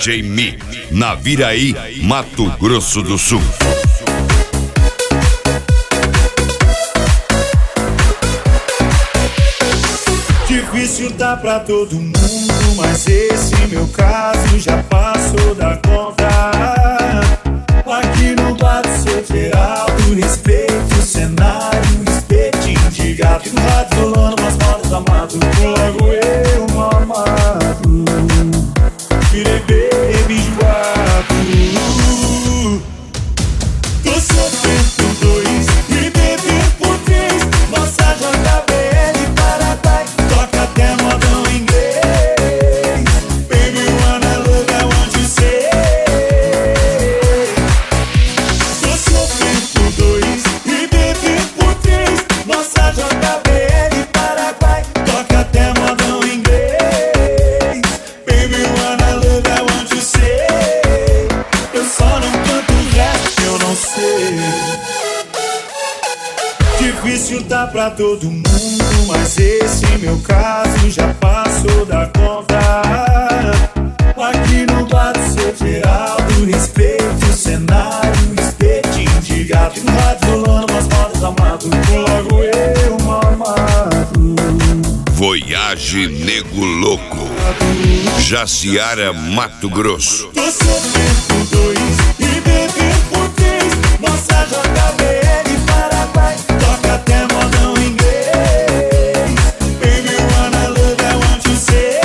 DJ Mi, Naviraí, Mato Grosso do Sul. Difícil tá pra todo mundo, mas esse meu caso já passou da conta. Aqui no bar do seu Geraldo, respeito o cenário, espetinho de gato. No rádio rolando umas modas amadas, logo eu mamado, virei baby enjoado. Tô sofrendo por dois e bebendo por três. Nossa JBL Paraguai toca até modão inglês. Baby wanna love, I want you say. Tô sofrendo por dois e bebendo por três. Nossa JBL Paraguai toca até modão inglês. Baby wanna love, I want you say. Eu só não canto o resto que eu não sei. Difícil tá pra todo mundo, mas esse meu caso já passou da conta. Aqui no bar do seu Geraldo, respeito o cenário, espetinho de gato. No rádio rolando umas modas amadas, logo eu mamado. Voyage Nego Louco, Jaciara, Mato Grosso. Tô sofrendo por dois e bebendo por três. Nossa JBL Paraguai toca até modão inglês. Baby wanna love, I want you say.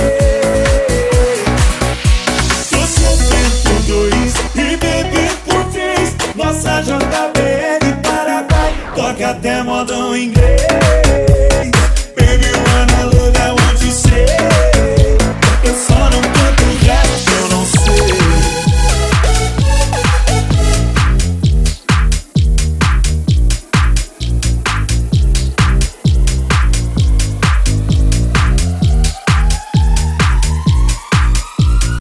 Tô sofrendo por dois e bebendo por três. Nossa JBL Paraguai toca até modão inglês.